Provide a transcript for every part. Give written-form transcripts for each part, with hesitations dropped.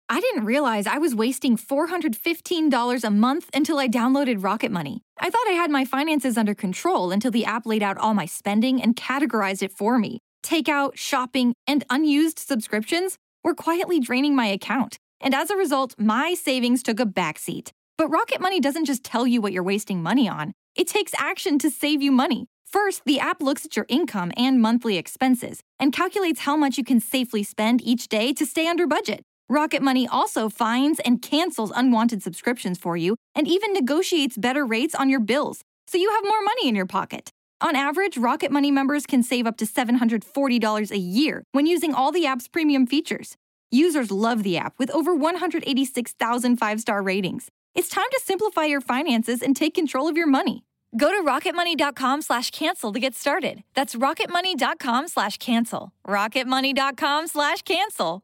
I didn't realize I was wasting $415 a month until I downloaded Rocket Money. I thought I had my finances under control until the app laid out all my spending and categorized it for me. Takeout, shopping, and unused subscriptions were quietly draining my account. And as a result, my savings took a backseat. But Rocket Money doesn't just tell you what you're wasting money on. It takes action to save you money. First, the app looks at your income and monthly expenses and calculates how much you can safely spend each day to stay under budget. Rocket Money also finds and cancels unwanted subscriptions for you and even negotiates better rates on your bills, so you have more money in your pocket. On average, Rocket Money members can save up to $740 a year when using all the app's premium features. Users love the app with over 186,000 five-star ratings. It's time to simplify your finances and take control of your money. Go to rocketmoney.com/cancel to get started. That's rocketmoney.com/cancel. rocketmoney.com/cancel.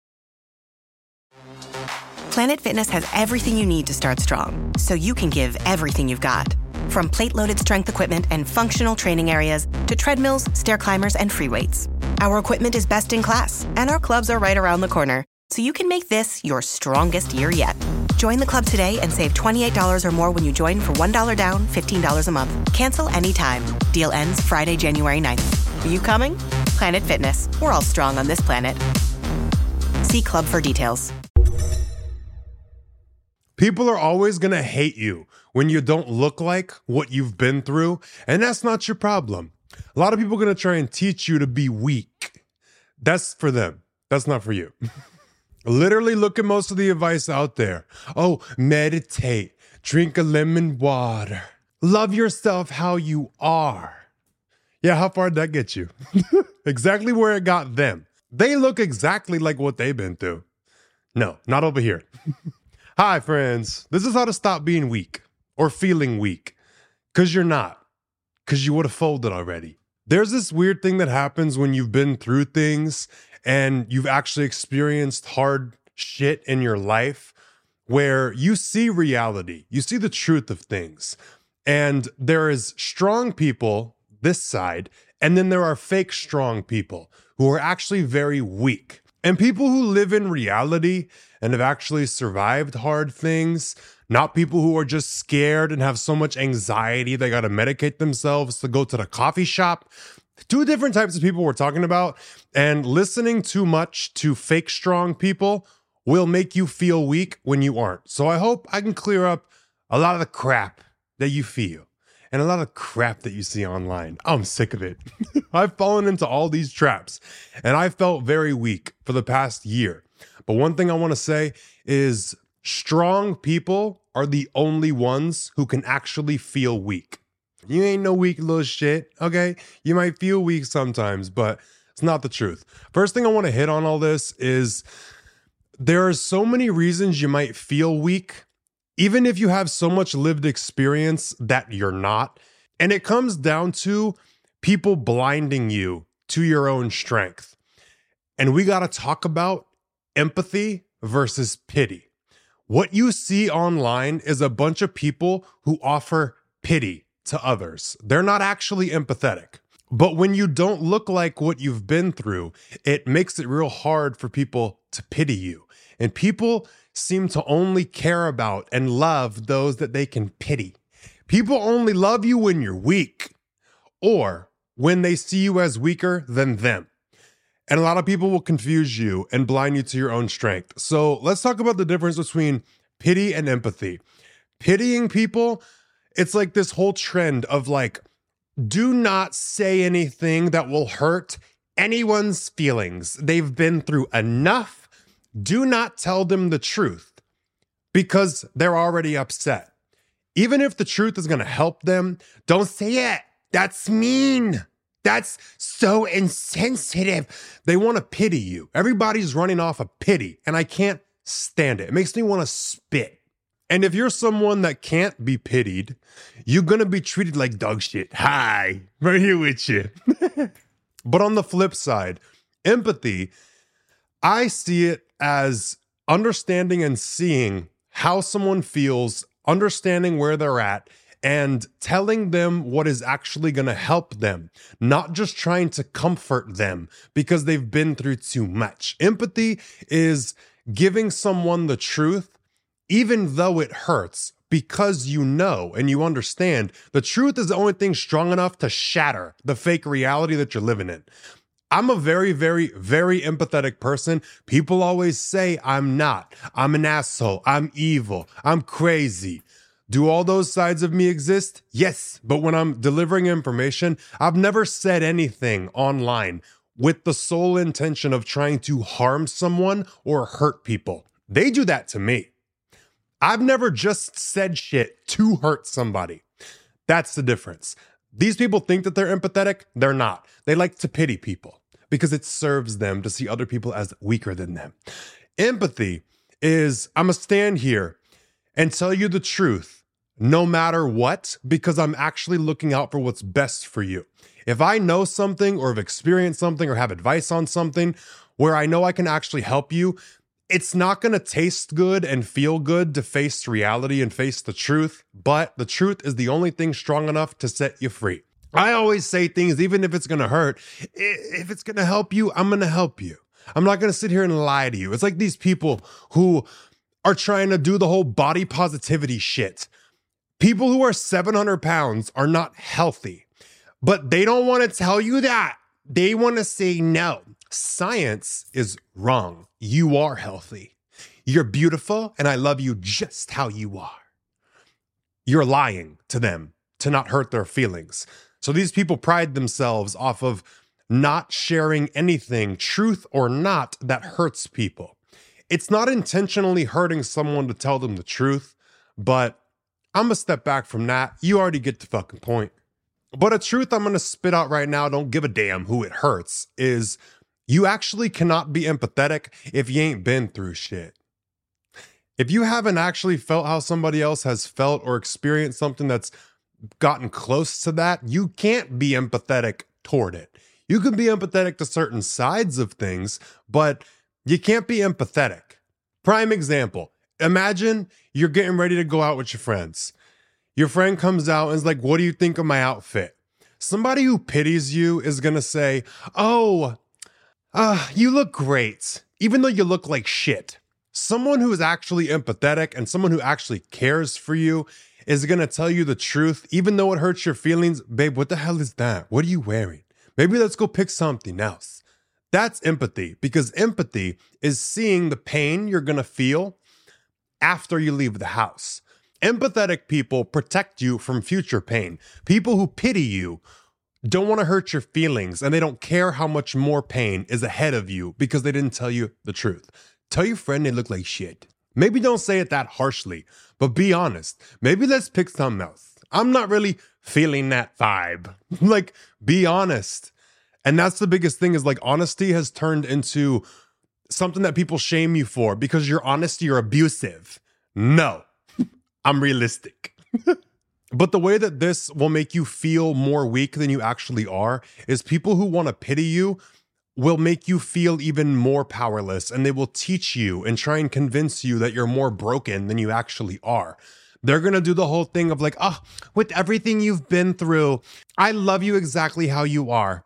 Planet Fitness has everything you need to start strong, so you can give everything you've got. From plate-loaded strength equipment and functional training areas to treadmills, stair climbers, and free weights. Our equipment is best in class, and our clubs are right around the corner, so you can make this your strongest year yet. Join the club today and save $28 or more when you join for $1 down, $15 a month. Cancel anytime. Deal ends Friday, January 9th. Are you coming? Planet Fitness. We're all strong on this planet. See club for details. People are always going to hate you when you don't look like what you've been through, and that's not your problem. A lot of people are going to try and teach you to be weak. That's for them. That's not for you. Literally look at most of the advice out there. Oh, meditate, drink a lemon water, love yourself how you are. Yeah, how far did that get you? Exactly where it got them. They look exactly like what they've been through. No, not over here. Hi, friends. This is how to stop being weak or feeling weak. Because you're not. Because you would have folded already. There's this weird thing that happens when you've been through things and you've actually experienced hard shit in your life where you see reality. You see the truth of things. And there is strong people, this side, and then there are fake strong people who are actually very weak. And people who live in reality and have actually survived hard things, not people who are just scared and have so much anxiety they got to medicate themselves to go to the coffee shop. Two different types of people we're talking about, and listening too much to fake strong people will make you feel weak when you aren't. So I hope I can clear up a lot of the crap that you feel and a lot of crap that you see online. I'm sick of it. I've fallen into all these traps and I felt very weak for the past year. But one thing I want to say is strong people are the only ones who can actually feel weak. You ain't no weak little shit, okay? You might feel weak sometimes, but it's not the truth. First thing I want to hit on all this is there are so many reasons you might feel weak, even if you have so much lived experience that you're not. And it comes down to people blinding you to your own strength. And we got to talk about empathy versus pity. What you see online is a bunch of people who offer pity to others. They're not actually empathetic. But when you don't look like what you've been through, it makes it real hard for people to pity you. And people seem to only care about and love those that they can pity. People only love you when you're weak or when they see you as weaker than them. And a lot of people will confuse you and blind you to your own strength. So let's talk about the difference between pity and empathy. Pitying people, it's like this whole trend of like, do not say anything that will hurt anyone's feelings. They've been through enough. Do not tell them the truth because they're already upset. Even if the truth is going to help them, don't say it. That's mean. That's so insensitive. They want to pity you. Everybody's running off of pity, and I can't stand it. It makes me want to spit. And if you're someone that can't be pitied, you're going to be treated like dog shit. Hi, right here with you. But on the flip side, empathy, I see it as understanding and seeing how someone feels, understanding where they're at, and telling them what is actually going to help them, not just trying to comfort them because they've been through too much. Empathy is giving someone the truth, even though it hurts, because you know and you understand the truth is the only thing strong enough to shatter the fake reality that you're living in. I'm a very, very, very empathetic person. People always say I'm not. I'm an asshole. I'm evil. I'm crazy. Do all those sides of me exist? Yes. But when I'm delivering information, I've never said anything online with the sole intention of trying to harm someone or hurt people. They do that to me. I've never just said shit to hurt somebody. That's the difference. These people think that they're empathetic. They're not. They like to pity people because it serves them to see other people as weaker than them. Empathy is, I'm going to stand here and tell you the truth no matter what, because I'm actually looking out for what's best for you. If I know something or have experienced something or have advice on something where I know I can actually help you, it's not going to taste good and feel good to face reality and face the truth, but the truth is the only thing strong enough to set you free. I always say things, even if it's going to hurt, if it's going to help you, I'm going to help you. I'm not going to sit here and lie to you. It's like these people who are trying to do the whole body positivity shit. People who are 700 pounds are not healthy, but they don't want to tell you that. They want to say no. Science is wrong. You are healthy. You're beautiful, and I love you just how you are. You're lying to them to not hurt their feelings. So these people pride themselves off of not sharing anything, truth or not, that hurts people. It's not intentionally hurting someone to tell them the truth, but I'm going to step back from that. You already get the fucking point. But a truth I'm going to spit out right now, don't give a damn who it hurts, is you actually cannot be empathetic if you ain't been through shit. If you haven't actually felt how somebody else has felt or experienced something that's gotten close to that, you can't be empathetic toward it. You can be empathetic to certain sides of things, but you can't be empathetic. Prime example. Imagine you're getting ready to go out with your friends. Your friend comes out and is like, what do you think of my outfit? Somebody who pities you is going to say, you look great, even though you look like shit. Someone who is actually empathetic and someone who actually cares for you is going to tell you the truth, even though it hurts your feelings. Babe, what the hell is that? What are you wearing? Maybe let's go pick something else. That's empathy, because empathy is seeing the pain you're going to feel after you leave the house. Empathetic people protect you from future pain. People who pity you don't want to hurt your feelings, and they don't care how much more pain is ahead of you because they didn't tell you the truth. Tell your friend they look like shit. Maybe don't say it that harshly, but be honest. Maybe let's pick something else. I'm not really feeling that vibe. Like, be honest. And that's the biggest thing, is like honesty has turned into something that people shame you for because you're honest, you're abusive. No, I'm realistic. But the way that this will make you feel more weak than you actually are is people who want to pity you will make you feel even more powerless, and they will teach you and try and convince you that you're more broken than you actually are. They're going to do the whole thing of like, with everything you've been through, I love you exactly how you are.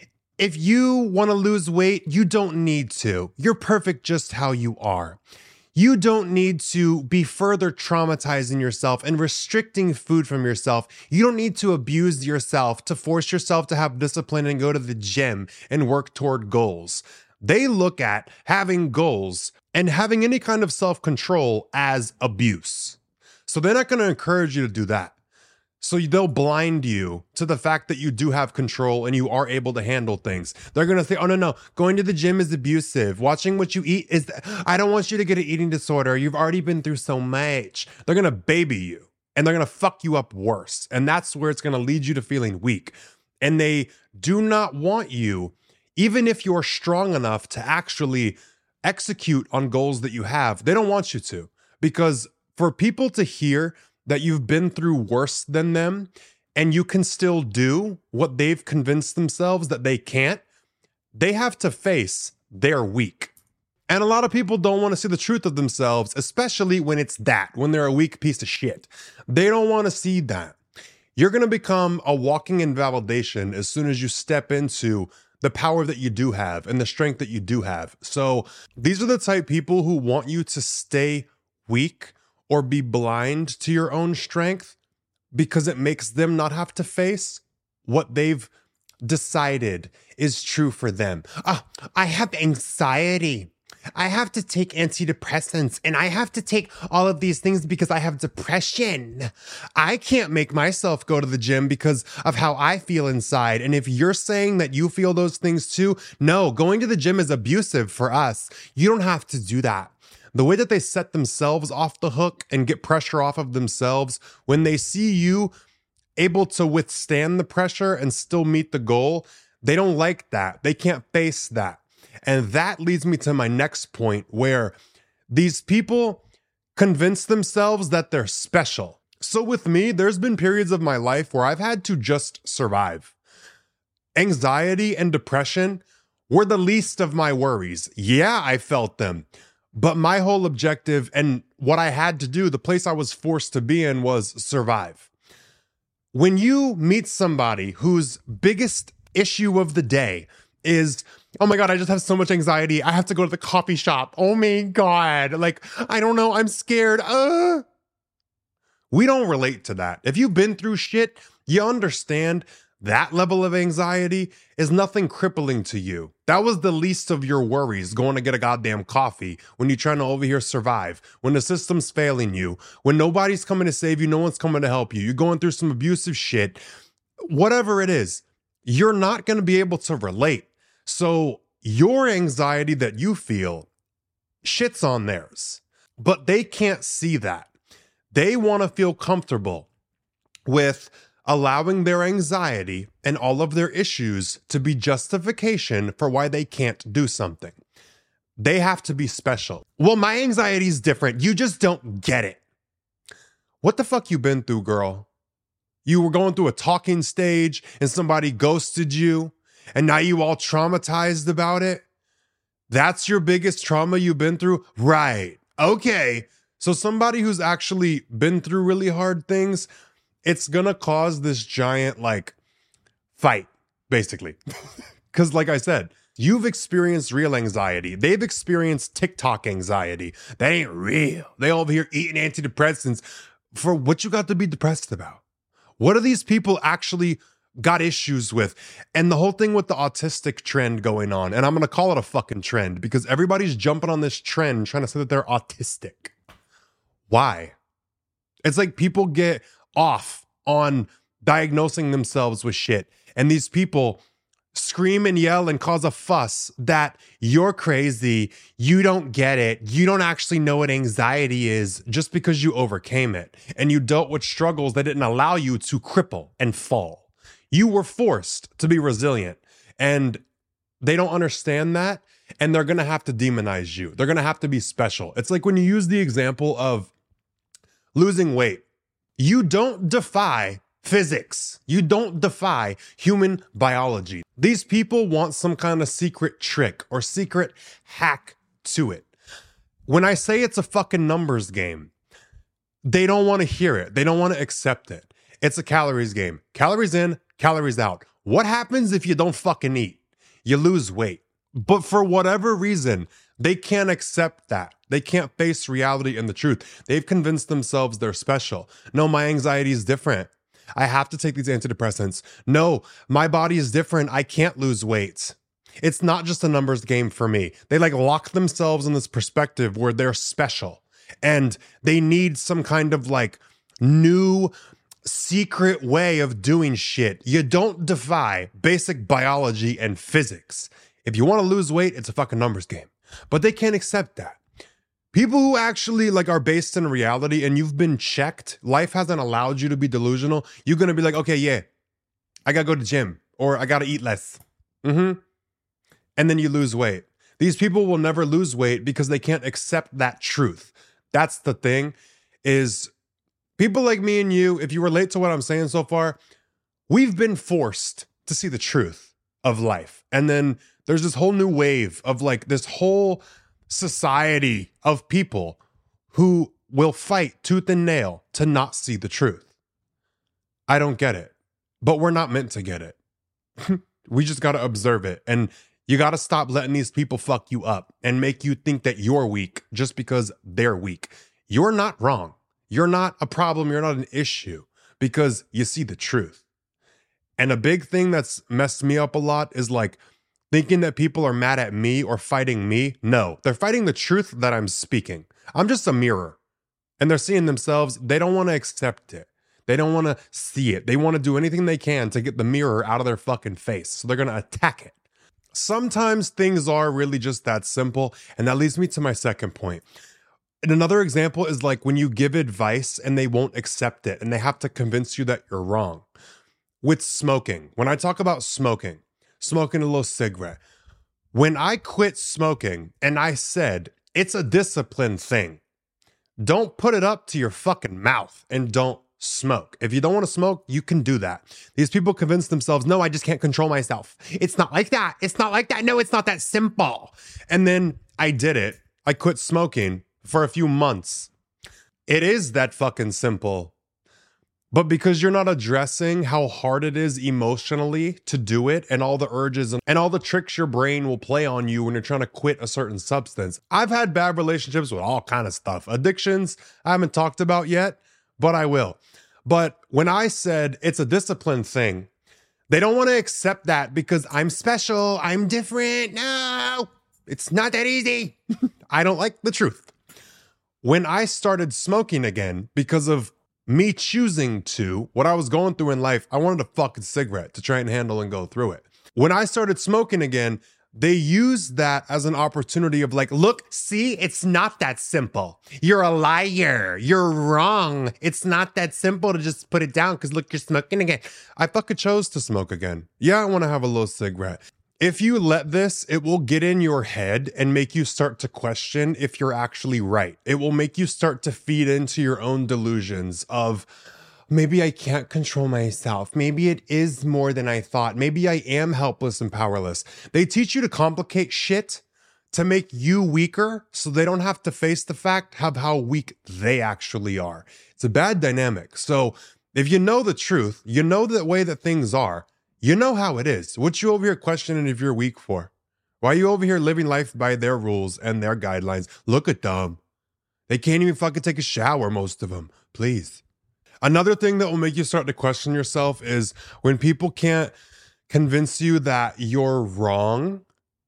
If you want to lose weight, you don't need to. You're perfect just how you are. You don't need to be further traumatizing yourself and restricting food from yourself. You don't need to abuse yourself to force yourself to have discipline and go to the gym and work toward goals. They look at having goals and having any kind of self-control as abuse. So they're not going to encourage you to do that. So they'll blind you to the fact that you do have control and you are able to handle things. They're going to say, oh, no, going to the gym is abusive. Watching what you eat I don't want you to get an eating disorder. You've already been through so much. They're going to baby you, and they're going to fuck you up worse. And that's where it's going to lead you to feeling weak. And they do not want you, even if you're strong enough to actually execute on goals that you have, they don't want you to. Because for people to hear that you've been through worse than them and you can still do what they've convinced themselves that they can't, they have to face they're weak. And a lot of people don't want to see the truth of themselves, especially when it's when they're a weak piece of shit. They don't want to see that. You're going to become a walking invalidation as soon as you step into the power that you do have and the strength that you do have. So these are the type of people who want you to stay weak or be blind to your own strength because it makes them not have to face what they've decided is true for them. I have anxiety. I have to take antidepressants and I have to take all of these things because I have depression. I can't make myself go to the gym because of how I feel inside. And if you're saying that you feel those things too, no, going to the gym is abusive for us. You don't have to do that. The way that they set themselves off the hook and get pressure off of themselves when they see you able to withstand the pressure and still meet the goal, they don't like that. They can't face that. And that leads me to my next point, where these people convince themselves that they're special. So with me, there's been periods of my life where I've had to just survive. Anxiety and depression were the least of my worries. Yeah, I felt them. But my whole objective and what I had to do, the place I was forced to be in, was survive. When you meet somebody whose biggest issue of the day is, oh my God, I just have so much anxiety. I have to go to the coffee shop. Oh my God. Like, I don't know. I'm scared. We don't relate to that. If you've been through shit, you understand that level of anxiety is nothing crippling to you. That was the least of your worries, going to get a goddamn coffee when you're trying to over here survive, when the system's failing you, when nobody's coming to save you, no one's coming to help you, you're going through some abusive shit, whatever it is, you're not going to be able to relate. So your anxiety that you feel shits on theirs, but they can't see that. They want to feel comfortable with allowing their anxiety and all of their issues to be justification for why they can't do something. They have to be special. Well, my anxiety is different. You just don't get it. What the fuck you been through, girl? You were going through a talking stage and somebody ghosted you and now you all traumatized about it? That's your biggest trauma you've been through? Right. Okay. So somebody who's actually been through really hard things, it's gonna cause this giant fight, basically. Because like I said, you've experienced real anxiety. They've experienced TikTok anxiety. That ain't real. They over here eating antidepressants. For what you got to be depressed about? What are these people actually got issues with? And the whole thing with the autistic trend going on, and I'm gonna call it a fucking trend because everybody's jumping on this trend trying to say that they're autistic. Why? It's like people get off on diagnosing themselves with shit. And these people scream and yell and cause a fuss that you're crazy, you don't get it, you don't actually know what anxiety is just because you overcame it. And you dealt with struggles that didn't allow you to cripple and fall. You were forced to be resilient. And they don't understand that. And they're going to have to demonize you. They're going to have to be special. It's like when you use the example of losing weight. You don't defy physics. You don't defy human biology. These people want some kind of secret trick or secret hack to it. When I say it's a fucking numbers game, they don't want to hear it. They don't want to accept it. It's a calories game. Calories in, calories out. What happens if you don't fucking eat? You lose weight. But for whatever reason, they can't accept that. They can't face reality and the truth. They've convinced themselves they're special. No, my anxiety is different. I have to take these antidepressants. No, my body is different. I can't lose weight. It's not just a numbers game for me. They lock themselves in this perspective where they're special and they need some kind of new secret way of doing shit. You don't defy basic biology and physics. If you want to lose weight, it's a fucking numbers game. But they can't accept that. People who actually are based in reality and you've been checked, life hasn't allowed you to be delusional, you're going to be like, okay, yeah, I got to go to the gym or I got to eat less. And then you lose weight. These people will never lose weight because they can't accept that truth. That's the thing, is people like me and you, if you relate to what I'm saying so far, we've been forced to see the truth of life. And then there's this whole new wave of this whole society of people who will fight tooth and nail to not see the truth. I don't get it, but we're not meant to get it. We just got to observe it. And you got to stop letting these people fuck you up and make you think that you're weak just because they're weak. You're not wrong. You're not a problem. You're not an issue because you see the truth. And a big thing that's messed me up a lot is like thinking that people are mad at me or fighting me. No, they're fighting the truth that I'm speaking. I'm just a mirror and they're seeing themselves. They don't want to accept it. They don't want to see it. They want to do anything they can to get the mirror out of their fucking face. So they're going to attack it. Sometimes things are really just that simple. And that leads me to my second point. And another example is like when you give advice and they won't accept it and they have to convince you that you're wrong. With smoking, when I talk about smoking a little cigarette, when I quit smoking and I said, it's a discipline thing, don't put it up to your fucking mouth and don't smoke. If you don't want to smoke, you can do that. These people convince themselves, no, I just can't control myself. It's not like that. It's not like that. No, it's not that simple. And then I did it. I quit smoking for a few months. It is that fucking simple. But because you're not addressing how hard it is emotionally to do it and all the urges and all the tricks your brain will play on you when you're trying to quit a certain substance. I've had bad relationships with all kind of stuff. Addictions, I haven't talked about yet, but I will. But when I said it's a discipline thing, they don't want to accept that because I'm special, I'm different. No, it's not that easy. I don't like the truth. When I started smoking again, because of me choosing to, what I was going through in life, I wanted a fucking cigarette to try and handle and go through it. When I started smoking again, they used that as an opportunity of like, look, see, it's not that simple. You're a liar. You're wrong. It's not that simple to just put it down because look, you're smoking again. I fucking chose to smoke again. Yeah, I want to have a little cigarette. If you let this, it will get in your head and make you start to question if you're actually right. It will make you start to feed into your own delusions of maybe I can't control myself. Maybe it is more than I thought. Maybe I am helpless and powerless. They teach you to complicate shit to make you weaker so they don't have to face the fact of how weak they actually are. It's a bad dynamic. So if you know the truth, you know the way that things are, you know how it is. What you over here questioning if you're weak for? Why are you over here living life by their rules and their guidelines? Look at them. They can't even fucking take a shower, most of them. Please. Another thing that will make you start to question yourself is when people can't convince you that you're wrong,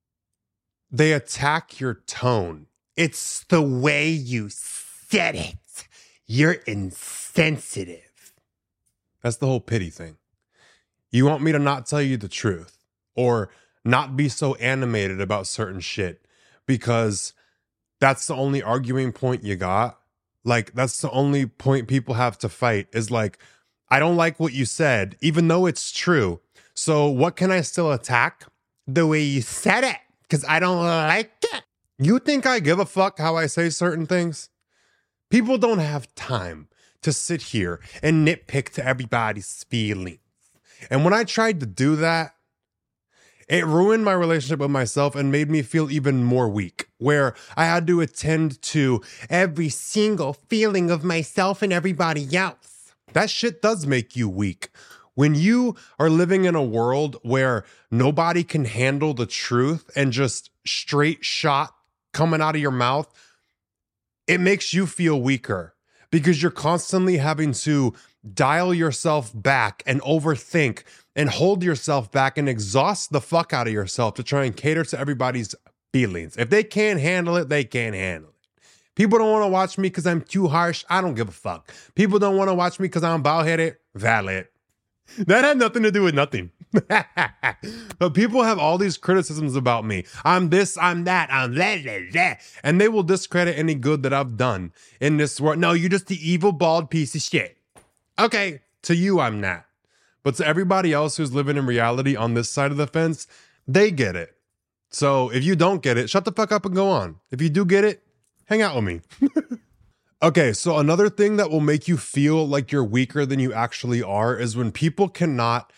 they attack your tone. It's the way you said it. You're insensitive. That's the whole pity thing. You want me to not tell you the truth or not be so animated about certain shit because that's the only arguing point you got. Like, that's the only point people have to fight is like, I don't like what you said, even though it's true. So what can I still attack? The way you said it, because I don't like it. You think I give a fuck how I say certain things? People don't have time to sit here and nitpick to everybody's feelings. And when I tried to do that, it ruined my relationship with myself and made me feel even more weak, where I had to attend to every single feeling of myself and everybody else. That shit does make you weak. When you are living in a world where nobody can handle the truth and just straight shot coming out of your mouth, it makes you feel weaker because you're constantly having to dial yourself back and overthink and hold yourself back and exhaust the fuck out of yourself to try and cater to everybody's feelings. If they can't handle it, they can't handle it. People don't want to watch me because I'm too harsh. I don't give a fuck. People don't want to watch me because I'm bald-headed. Valid. That had nothing to do with nothing. But people have all these criticisms about me. I'm this, I'm that, I'm that. And they will discredit any good that I've done in this world. No, you're just the evil, bald piece of shit. Okay, to you, I'm not. But to everybody else who's living in reality on this side of the fence, they get it. So if you don't get it, shut the fuck up and go on. If you do get it, hang out with me. Okay, so another thing that will make you feel like you're weaker than you actually are is when people cannot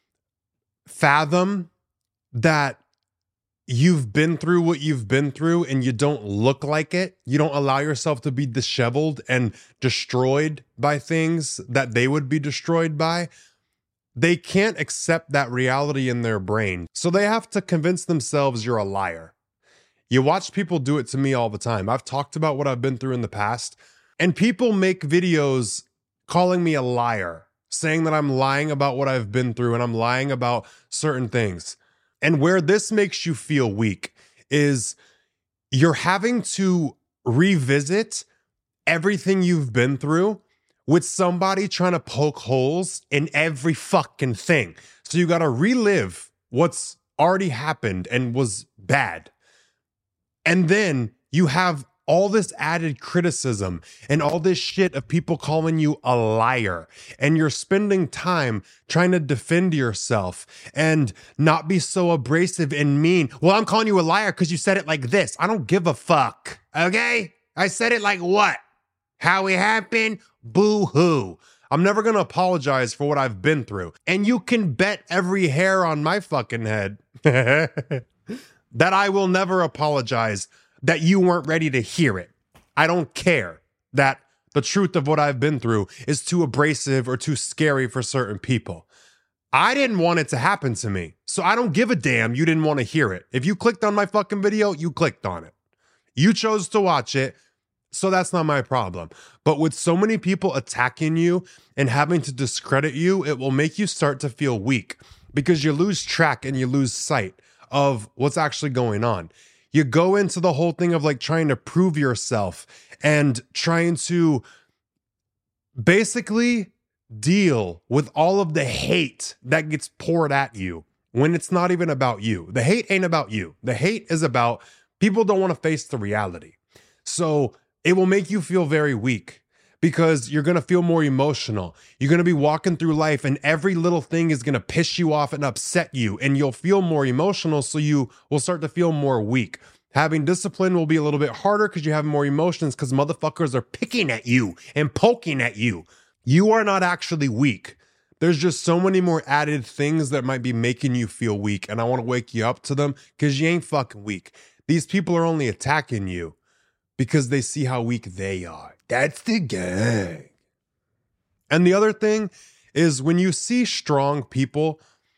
fathom that you've been through what you've been through and you don't look like it. You don't allow yourself to be disheveled and destroyed by things that they would be destroyed by. they can't accept that reality in their brain. So they have to convince themselves you're a liar. You watch people do it to me all the time. I've talked about what I've been through in the past, and people make videos calling me a liar, saying that I'm lying about what I've been through and I'm lying about certain things. And where this makes you feel weak is you're having to revisit everything you've been through with somebody trying to poke holes in every fucking thing. So you got to relive what's already happened and was bad. And then you have all this added criticism and all this shit of people calling you a liar. And you're spending time trying to defend yourself and not be so abrasive and mean. Well, I'm calling you a liar because you said it like this. I don't give a fuck. Okay? I said it like what? How it happened? Boo-hoo. I'm never going to apologize for what I've been through. And you can bet every hair on my fucking head that I will never apologize that you weren't ready to hear it. I don't care that the truth of what I've been through is too abrasive or too scary for certain people. I didn't want it to happen to me, so I don't give a damn you didn't want to hear it. If you clicked on my fucking video, you clicked on it. You chose to watch it, so that's not my problem. But with so many people attacking you and having to discredit you, it will make you start to feel weak because you lose track and you lose sight of what's actually going on. You go into the whole thing of like trying to prove yourself and trying to basically deal with all of the hate that gets poured at you when it's not even about you. The hate ain't about you. The hate is about people don't want to face the reality. So it will make you feel very weak because you're going to feel more emotional. You're going to be walking through life and every little thing is going to piss you off and upset you, and you'll feel more emotional, so you will start to feel more weak. Having discipline will be a little bit harder because you have more emotions because motherfuckers are picking at you and poking at you. You are not actually weak. There's just so many more added things that might be making you feel weak, and I want to wake you up to them because you ain't fucking weak. These people are only attacking you because they see how weak they are. That's the gang. And the other thing is when you see strong people,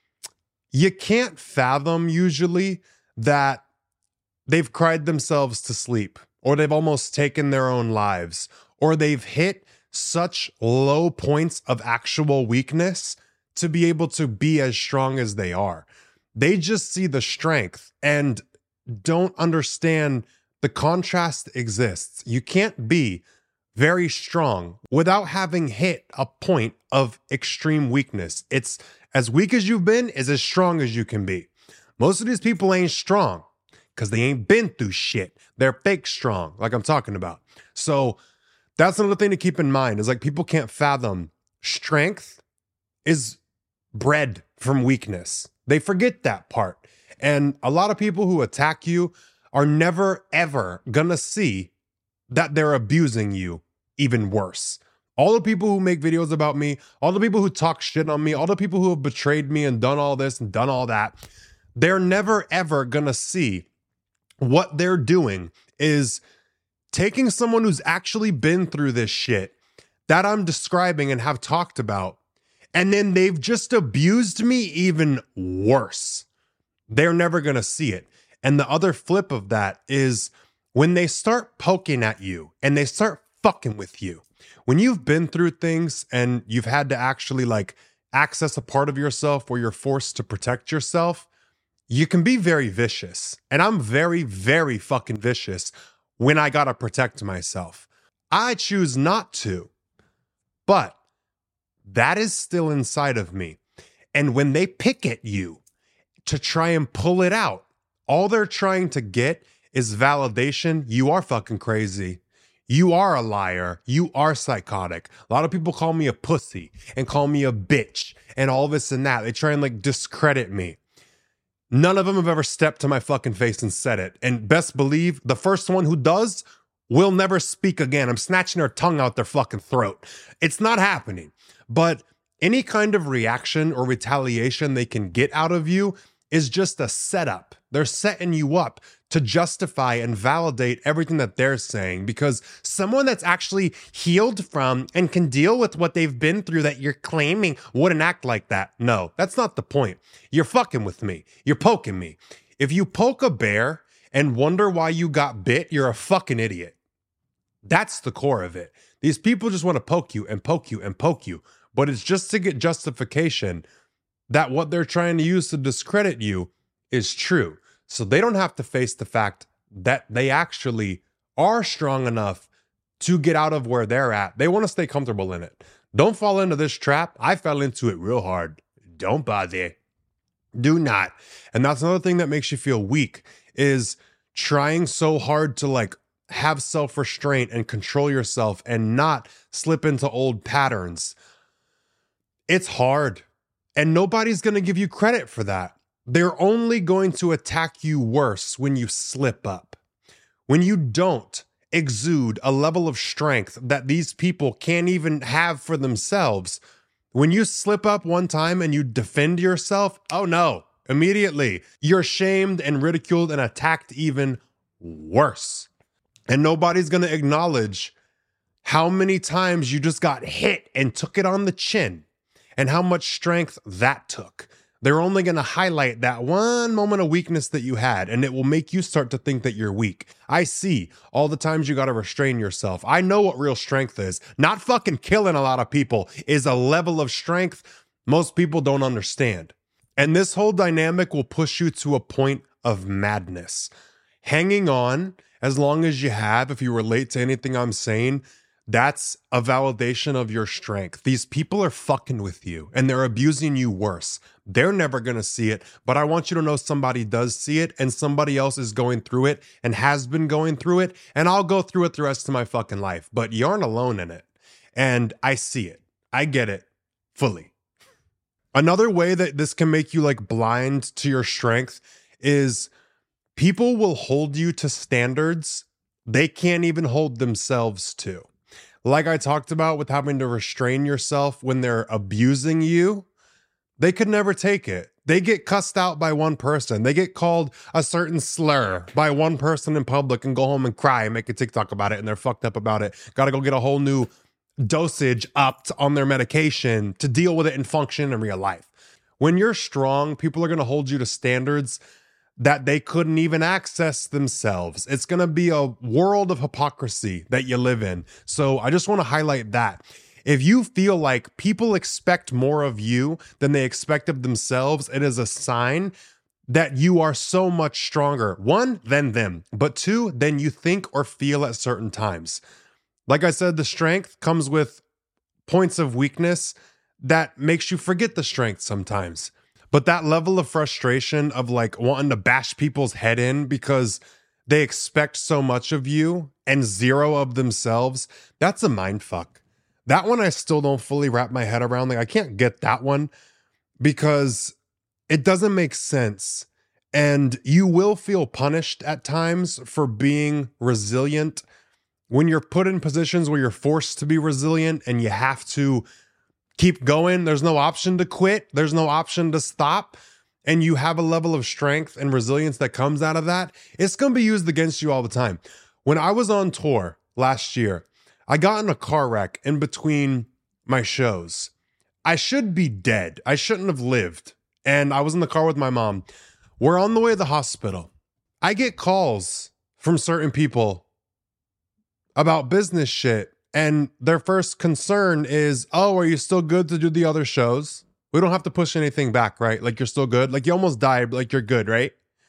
you can't fathom usually that they've cried themselves to sleep, or they've almost taken their own lives, or they've hit such low points of actual weakness to be able to be as strong as they are. They just see the strength and don't understand the contrast exists. You can't be very strong without having hit a point of extreme weakness. It's as weak as you've been is as strong as you can be. Most of these people ain't strong because they ain't been through shit. They're fake strong, like I'm talking about. So that's another thing to keep in mind is like people can't fathom strength is bred from weakness. They forget that part. And a lot of people who attack you are never, ever gonna see that they're abusing you even worse. All the people who make videos about me, all the people who talk shit on me, all the people who have betrayed me and done all this and done all that, they're never, ever gonna see what they're doing is taking someone who's actually been through this shit that I'm describing and have talked about, and then they've just abused me even worse. They're never gonna see it. And the other flip of that is when they start poking at you and they start fucking with you, when you've been through things and you've had to actually like access a part of yourself where you're forced to protect yourself, you can be very vicious. And I'm very, very fucking vicious when I gotta protect myself. I choose not to, but that is still inside of me. And when they pick at you to try and pull it out, all they're trying to get is validation. You are fucking crazy. You are a liar. You are psychotic. A lot of people call me a pussy and call me a bitch and all this and that. They try and like discredit me. None of them have ever stepped to my fucking face and said it. And best believe the first one who does will never speak again. I'm snatching their tongue out their fucking throat. It's not happening. But any kind of reaction or retaliation they can get out of you is just a setup They're setting you up to justify and validate everything that they're saying, because someone that's actually healed from and can deal with what they've been through that you're claiming wouldn't act like that. No, that's not the point. You're fucking with me. You're poking me. If you poke a bear and wonder why you got bit, you're a fucking idiot. That's the core of it. These people just want to poke you and poke you and poke you, but it's just to get justification that what they're trying to use to discredit you is true. So they don't have to face the fact that they actually are strong enough to get out of where they're at. They want to stay comfortable in it. Don't fall into this trap. I fell into it real hard. Don't bother. Do not. And that's another thing that makes you feel weak, is trying so hard to like have self-restraint and control yourself and not slip into old patterns. It's hard. And nobody's going to give you credit for that. They're only going to attack you worse when you slip up. When you don't exude a level of strength that these people can't even have for themselves, when you slip up one time and you defend yourself, oh no, immediately you're shamed and ridiculed and attacked even worse. And nobody's going to acknowledge how many times you just got hit and took it on the chin and how much strength that took. They're only going to highlight that one moment of weakness that you had, and it will make you start to think that you're weak. I see all the times you got to restrain yourself. I know what real strength is. Not fucking killing a lot of people is a level of strength most people don't understand. And this whole dynamic will push you to a point of madness. Hanging on as long as you have, if you relate to anything I'm saying, that's a validation of your strength. These people are fucking with you and they're abusing you worse. They're never going to see it, but I want you to know somebody does see it and somebody else is going through it and has been going through it, and I'll go through it the rest of my fucking life, but you aren't alone in it. And I see it. I get it fully. Another way that this can make you like blind to your strength is people will hold you to standards they can't even hold themselves to. Like I talked about with having to restrain yourself when they're abusing you, they could never take it. They get cussed out by one person. They get called a certain slur by one person in public and go home and cry and make a TikTok about it, and they're fucked up about it. Got to go get a whole new dosage upped on their medication to deal with it and function in real life. When you're strong, people are going to hold you to standards that they couldn't even access themselves. It's going to be a world of hypocrisy that you live in. So I just want to highlight that. If you feel like people expect more of you than they expect of themselves, it is a sign that you are so much stronger, one, than them, but two, than you think or feel at certain times. Like I said, the strength comes with points of weakness that makes you forget the strength sometimes. But that level of frustration of like wanting to bash people's head in because they expect so much of you and zero of themselves, that's a mind fuck. That one I still don't fully wrap my head around. Like I can't get that one because it doesn't make sense. And you will feel punished at times for being resilient when you're put in positions where you're forced to be resilient and you have to keep going. There's no option to quit. There's no option to stop. And you have a level of strength and resilience that comes out of that. It's going to be used against you all the time. When I was on tour last year, I got in a car wreck in between my shows. I should be dead. I shouldn't have lived. And I was in the car with my mom. We're on the way to the hospital. I get calls from certain people about business shit. And their first concern is, oh, are you still good to do the other shows? We don't have to push anything back, right? Like you're still good. Like you almost died, but like you're good, right?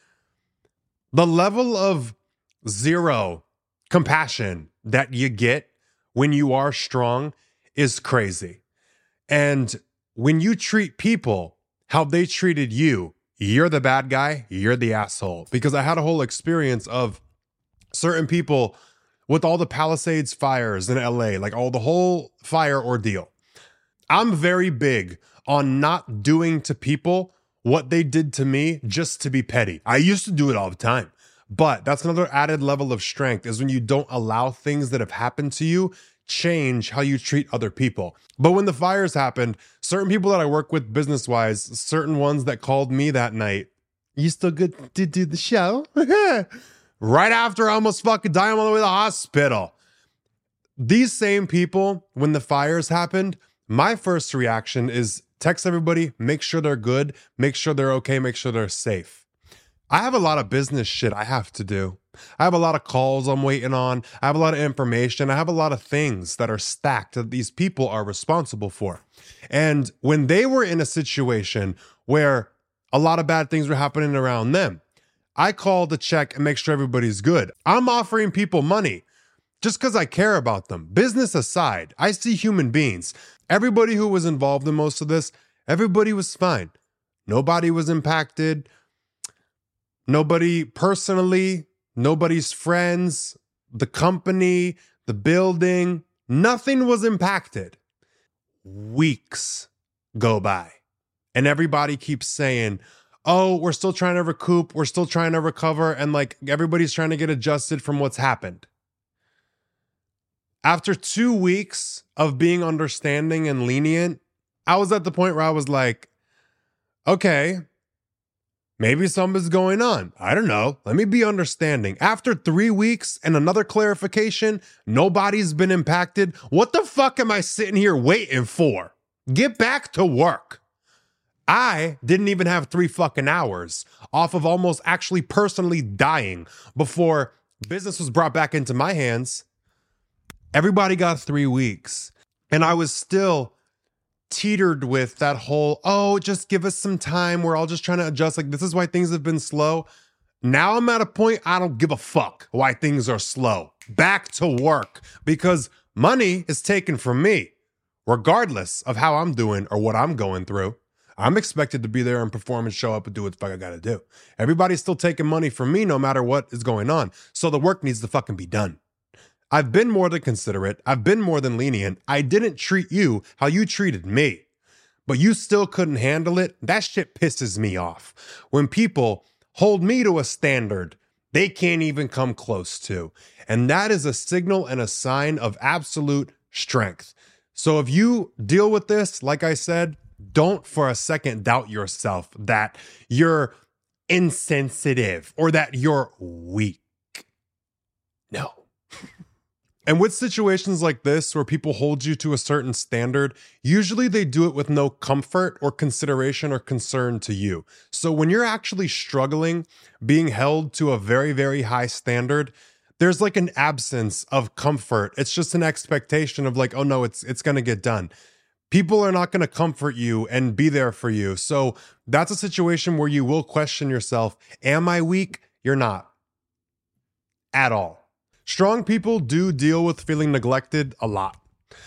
The level of zero compassion that you get when you are strong is crazy. And when you treat people how they treated you, you're the bad guy, you're the asshole. Because I had a whole experience of certain people with all the Palisades fires in LA, like all the whole fire ordeal. I'm very big on not doing to people what they did to me just to be petty. I used to do it all the time. But that's another added level of strength, is when you don't allow things that have happened to you change how you treat other people. But when the fires happened, certain people that I work with business-wise, certain ones that called me that night, You still good to do the show? Right after I almost fucking died, I'm on the way to the hospital. These same people, when the fires happened, my first reaction is text everybody, make sure they're good, make sure they're okay, make sure they're safe. I have a lot of business shit I have to do. I have a lot of calls I'm waiting on. I have a lot of information. I have a lot of things that are stacked that these people are responsible for. And when they were in a situation where a lot of bad things were happening around them, I call to check and make sure everybody's good. I'm offering people money just because I care about them. Business aside, I see human beings. Everybody who was involved in most of this, everybody was fine. Nobody was impacted. Nobody personally, nobody's friends, the company, the building, nothing was impacted. Weeks go by and everybody keeps saying, oh, we're still trying to recoup. We're still trying to recover. And like everybody's trying to get adjusted from what's happened. After 2 weeks of being understanding and lenient, I was at the point where I was like, okay, maybe something's going on. I don't know. Let me be understanding. After 3 weeks and another clarification, nobody's been impacted. What the fuck am I sitting here waiting for? Get back to work. I didn't even have 3 fucking hours off of almost actually personally dying before business was brought back into my hands. Everybody got 3 weeks. And I was still teetered with that whole, oh, just give us some time. We're all just trying to adjust. Like, this is why things have been slow. Now I'm at a point, I don't give a fuck why things are slow. Back to work, because money is taken from me, regardless of how I'm doing or what I'm going through. I'm expected to be there and perform and show up and do what the fuck I gotta do. Everybody's still taking money from me no matter what is going on. So the work needs to fucking be done. I've been more than considerate. I've been more than lenient. I didn't treat you how you treated me, but you still couldn't handle it. That shit pisses me off. When people hold me to a standard they can't even come close to. And that is a signal and a sign of absolute strength. So if you deal with this, like I said, don't for a second doubt yourself that you're insensitive or that you're weak. No. And with situations like this, where people hold you to a certain standard, usually they do it with no comfort or consideration or concern to you. So when you're actually struggling, being held to a very, very high standard, there's like an absence of comfort. It's just an expectation of like, oh no, it's going to get done. People are not going to comfort you and be there for you. So that's a situation where you will question yourself. Am I weak? You're not. At all. Strong people do deal with feeling neglected a lot.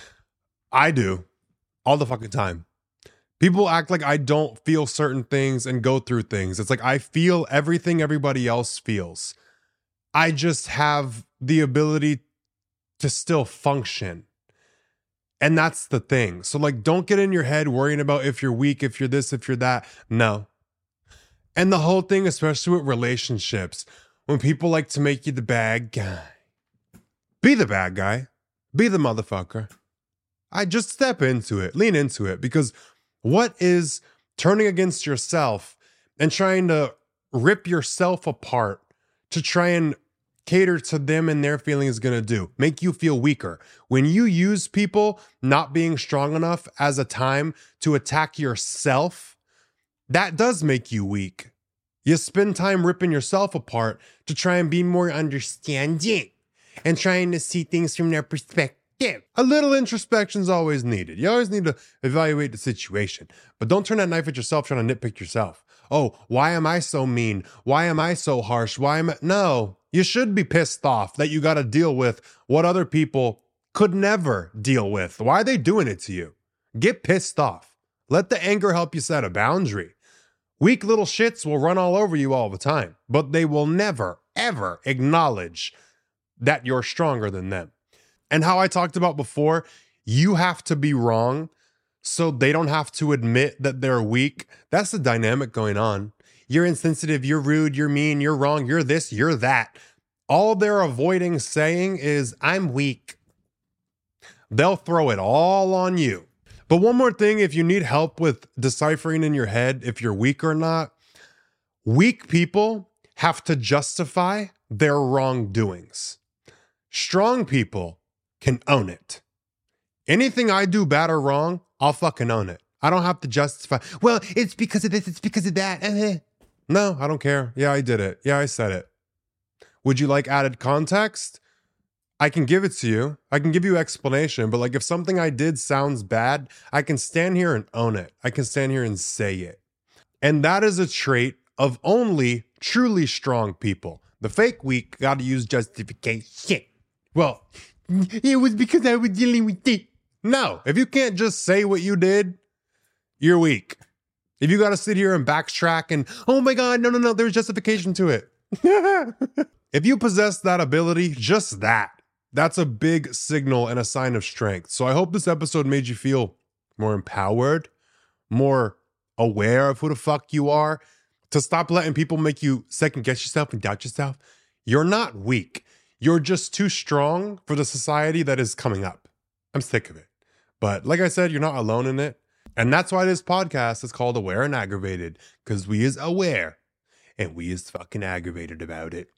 I do. All the fucking time. People act like I don't feel certain things and go through things. It's like I feel everything everybody else feels. I just have the ability to still function. And that's the thing. So like, don't get in your head worrying about if you're weak, if you're this, if you're that. No. And the whole thing, especially with relationships, when people like to make you the bad guy. Be the bad guy. Be the motherfucker. I just step into it. Lean into it. Because what is turning against yourself and trying to rip yourself apart to try and cater to them and their feelings going to do? Make you feel weaker. When you use people not being strong enough as a time to attack yourself, that does make you weak. You spend time ripping yourself apart to try and be more understanding and trying to see things from their perspective. A little introspection is always needed. You always need to evaluate the situation, but don't turn that knife at yourself trying to nitpick yourself. Oh, why am I so mean? Why am I so harsh? No, you should be pissed off that you got to deal with what other people could never deal with. Why are they doing it to you? Get pissed off. Let the anger help you set a boundary. Weak little shits will run all over you all the time, but they will never, ever acknowledge that you're stronger than them. And how I talked about before, you have to be wrong so they don't have to admit that they're weak. That's the dynamic going on. You're insensitive, you're rude, you're mean, you're wrong, you're this, you're that. All they're avoiding saying is, I'm weak. They'll throw it all on you. But one more thing, if you need help with deciphering in your head if you're weak or not, Weak people have to justify their wrongdoings. Strong people can own it. Anything I do bad or wrong, I'll fucking own it. I don't have to justify, well, it's because of this, it's because of that. No, I don't care. Yeah, I did it. Yeah, I said it. Would you like added context? I can give it to you. I can give you explanation, but like if something I did sounds bad, I can stand here and own it. I can stand here and say it. And that is a trait of only truly strong people. The fake weak got to use justification. Well, it was because I was dealing with it. No, if you can't just say what you did, you're weak. If you got to sit here and backtrack and, oh my God, no, there's justification to it. If you possess that ability, just that's a big signal and a sign of strength. So I hope this episode made you feel more empowered, more aware of who the fuck you are, to stop letting people make you second guess yourself and doubt yourself. You're not weak. You're just too strong for the society that is coming up. I'm sick of it. But like I said, you're not alone in it. And that's why this podcast is called Aware and Aggravated, because we is aware and we is fucking aggravated about it.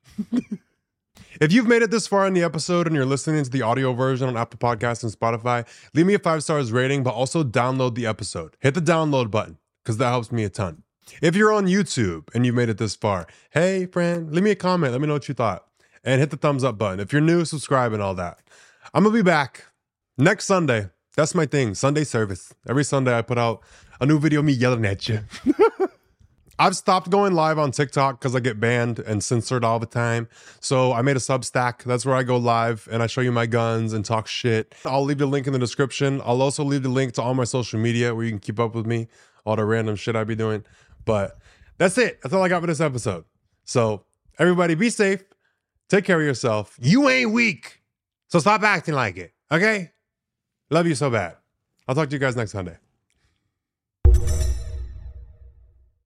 If you've made it this far in the episode and you're listening to the audio version on Apple Podcasts and Spotify, leave me a 5-star rating, but also download the episode. Hit the download button, because that helps me a ton. If you're on YouTube and you've made it this far, hey friend, leave me a comment. Let me know what you thought. And hit the thumbs up button. If you're new, subscribe and all that. I'm going to be back next Sunday. That's my thing, Sunday service. Every Sunday I put out a new video of me yelling at you. I've stopped going live on TikTok because I get banned and censored all the time. So I made a Substack. That's where I go live and I show you my guns and talk shit. I'll leave the link in the description. I'll also leave the link to all my social media where you can keep up with me, all the random shit I be doing. But that's it. That's all I got for this episode. So everybody be safe. Take care of yourself. You ain't weak. So stop acting like it. Okay? Love you so bad. I'll talk to you guys next Sunday.